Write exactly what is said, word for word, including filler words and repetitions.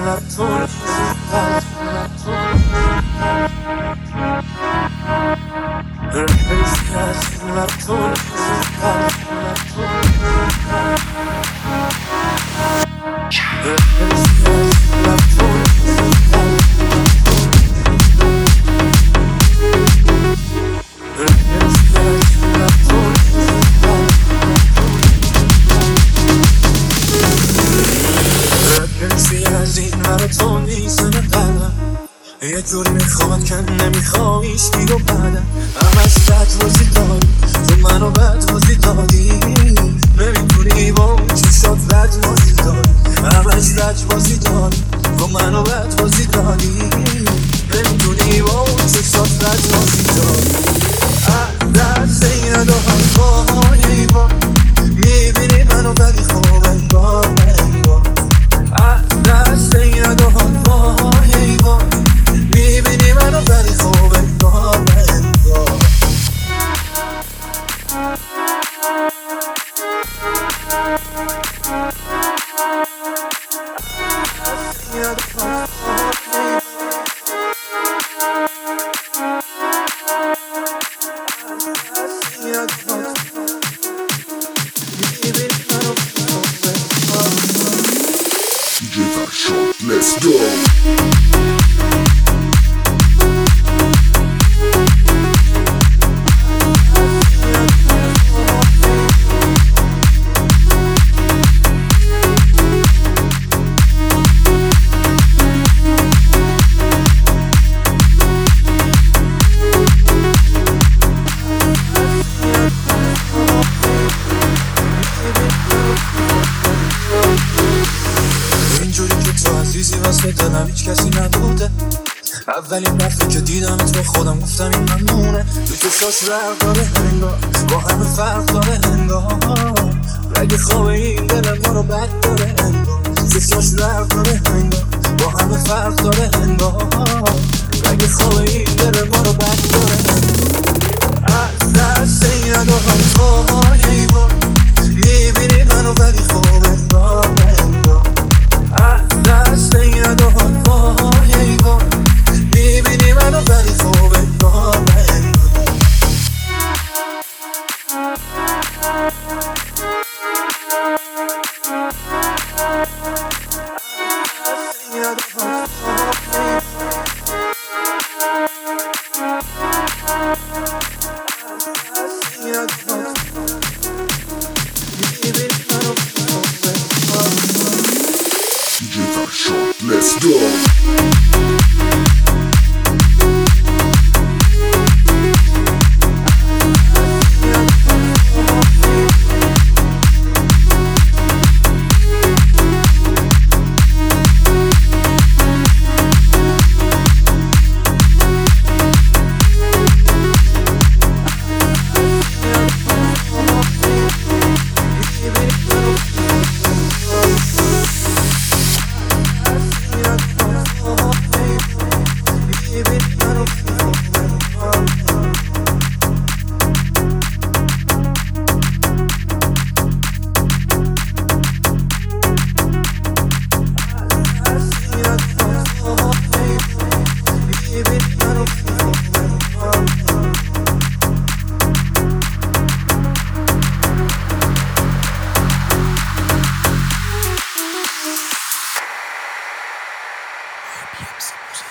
یه جوری میخواد که نمیخوایش دیگه بعدم همش بد بازی داری تو منو بد بازی دادی نمیتونی با اون چشات بد بازی داری همش بد بازی داری تو منو بد بازی دادی نمیتونی با اون چشات بد بازی داری دست این ندارم باهایی با میبینی منو بدی خوب انگار انگار دست این ندارم باهایی با میبینی منو ولی خوب انگار انگار Let's go. واسه دلم هیچ کسی نبوده اولین دفعه که دیدمت با خودم گفتم این ممنونه تو چشاش رق داره انگار با همه فرق داره انگار رگ خواب این دلم ما رو بد داره انگار چشاش رق داره انگار با همه فرق داره انگار رگ خواب این دلم ما رو بد داره انگار از دست این ندارم پاهایی با میبینی منو ولی خوب انگار انگار از دست این ندارم پاهایی با میبینی منو ولی خوب انگار انگار Let's go. P M C Music.